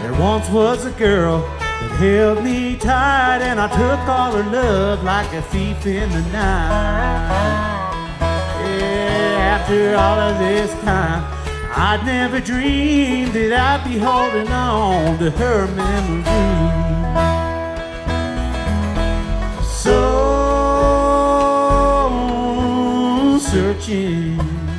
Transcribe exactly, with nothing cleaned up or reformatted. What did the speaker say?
There once was a girl that held me tight, and I took all her love like a thief in the night. Yeah, after all of this time, I'd never dreamed that I'd be holding on to her memory. So searching